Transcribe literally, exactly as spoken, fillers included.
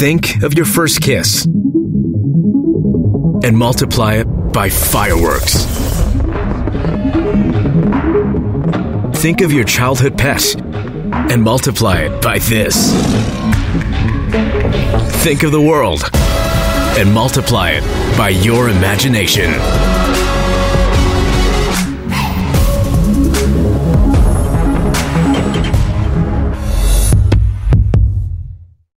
Think of your first kiss and multiply it by fireworks. Think of your childhood pet and multiply it by this. Think of the world and multiply it by your imagination.